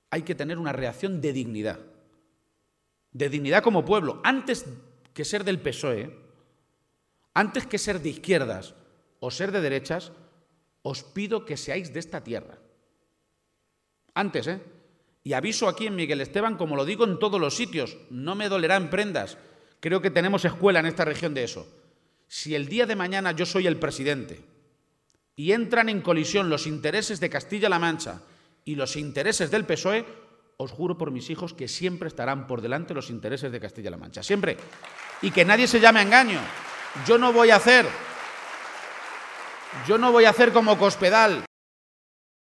hay que tener una reacción de dignidad como pueblo. Antes que ser del PSOE, antes que ser de izquierdas o ser de derechas, os pido que seáis de esta tierra. Antes, ¿eh? Y aviso aquí en Miguel Esteban, como lo digo en todos los sitios, no me dolerá en prendas. Creo que tenemos escuela en esta región de eso. Si el día de mañana yo soy el presidente y entran en colisión los intereses de Castilla-La Mancha y los intereses del PSOE, os juro por mis hijos que siempre estarán por delante los intereses de Castilla-La Mancha. Siempre. Y que nadie se llame a engaño. Yo no voy a hacer como Cospedal